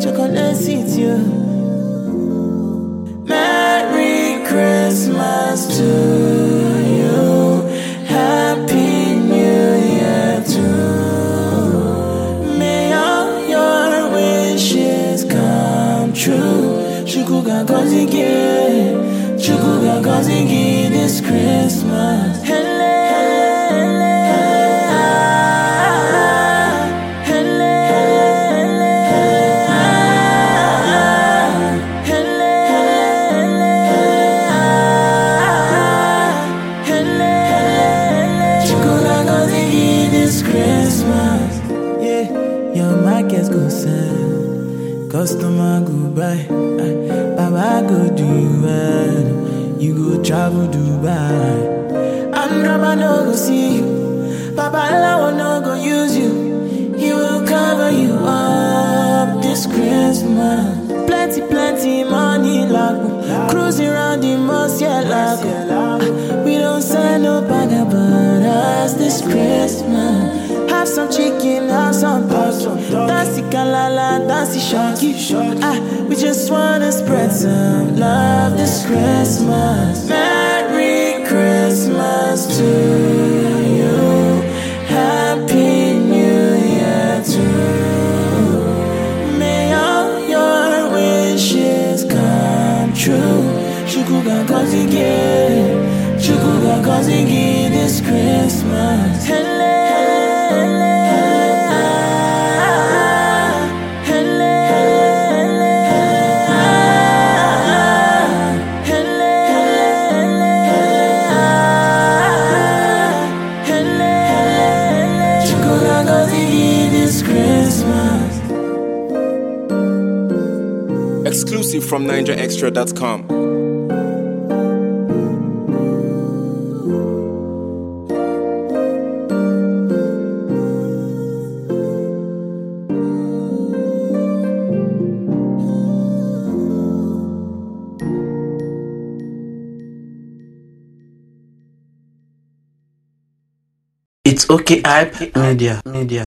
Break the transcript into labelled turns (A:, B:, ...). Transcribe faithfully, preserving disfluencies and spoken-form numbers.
A: chocolate seats you. Merry Christmas to you. Happy New Year too. May all your wishes come true. Chukuga Kozigi, Chukuga Kozigi this Christmas. Hele, hele, ah, hele, hele, ah, hele, hele, ah, hele, Chukuga Kozigi this Christmas. Yeah, your markets go sell, customer go buy. Baba go do well, you go travel Dubai. And Rama no go see you, Baba Lawa no go use you. He will cover you up this Christmas. Plenty, plenty money lago, cruising around the Murcielago. We don't send no bag about us this Christmas. Have some chicken, have some pork. Dance the kalala, dance the shocky. Ah, we just wanna spread some love this Christmas. Merry Christmas to you. Happy New Year too. May all your wishes come true. Chukuga Kozigi, Chukuga Kozigi this Christmas. Hele,
B: Exclusive from Niger Extra dot com.
A: It's okay, hype media, media.